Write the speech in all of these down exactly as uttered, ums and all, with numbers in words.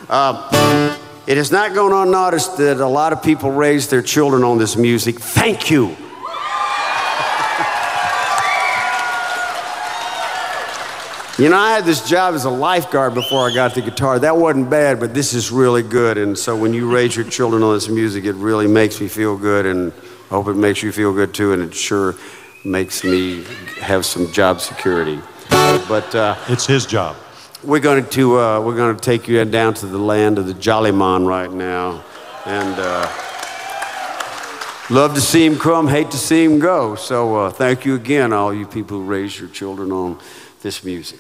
Uh, it is not going unnoticed that a lot of people raise their children on this music. Thank you. You know, I had this job as a lifeguard before I got the guitar. That wasn't bad, but this is really good. And so when you raise your children on this music, it really makes me feel good, and I hope it makes you feel good too, and it sure makes me have some job security. But uh, it's his job. We're going to uh, we're going to take you down to the land of the Jolly Man right now, and uh, love to see him come, hate to see him go. So uh, thank you again, all you people who raise your children on this music.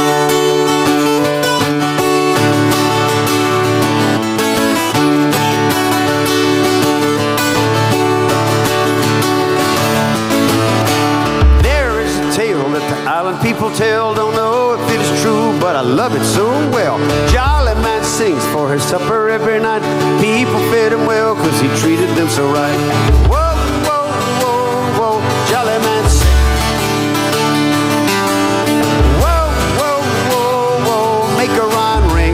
Island people tell, don't know if it is true, but I love it so well. Jolly Man sings for his supper every night. People fed him well, cause he treated them so right. Whoa, whoa, whoa, whoa, Jolly Man sings. Whoa, whoa, whoa, whoa, make a rhyme ring.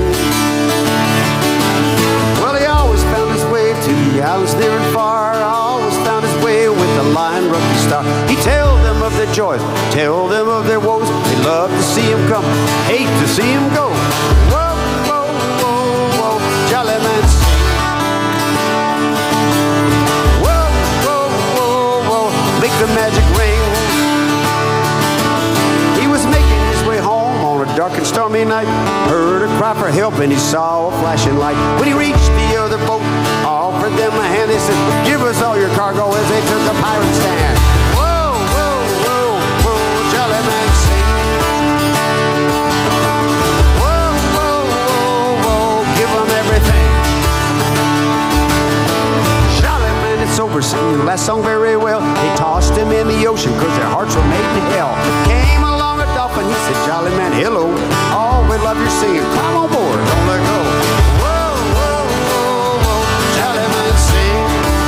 Well, he always found his way to the islands near and far. Always found his way with the lion rugby star. He tells them of their joys, tell them of their woes. They love to see him come, hate to see him go. Whoa, whoa, whoa, whoa, Jolly Man sing. Whoa, whoa, whoa, whoa, make the magic ring. He was making his way home on a dark and stormy night. Heard a cry for help and he saw a flashing light. When he reached the other boat, offered them a hand. They said, give us all your cargo, as they took a pirate stand. Singing the last song very well. They tossed him in the ocean cause their hearts were made in hell. Came along a dolphin, he said, Jolly Man, hello. Oh, we love your singing. Climb on board, don't let go. Whoa, whoa, whoa, whoa, Jolly Man sing.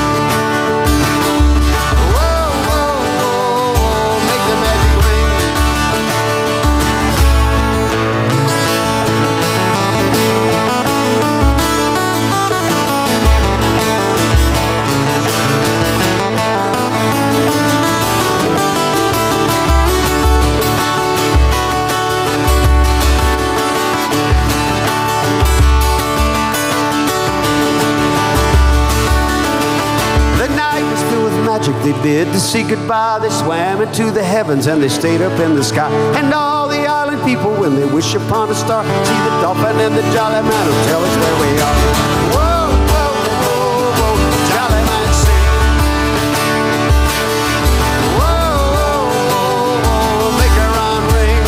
Whoa, whoa, whoa, whoa, make the magic ring. They bid to see goodbye. They swam into the heavens and they stayed up in the sky. And all the island people, when they wish upon a star, see the dolphin and the Jolly Man who tell us where we are. Whoa, whoa, whoa, whoa, Jolly Man sing. Whoa, whoa, whoa, make a rhyme ring.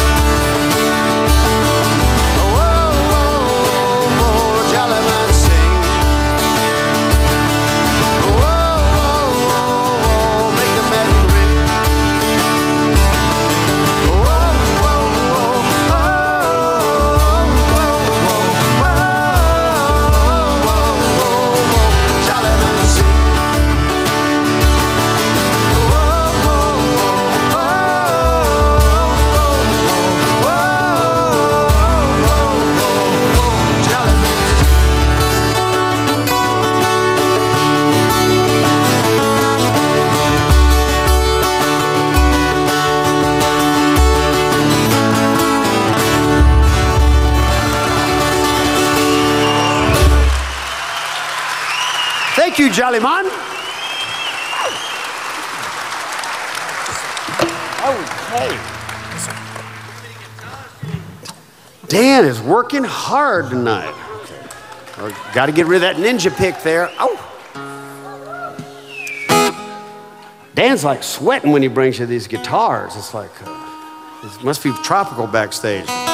Whoa, whoa, whoa, Jolly Man sing. Whoa. Thank you, Jolly Man. Okay. Dan is working hard tonight. Okay. Got to get rid of that ninja pick there. Oh. Dan's like sweating when he brings you these guitars. It's like, uh, it must be tropical backstage.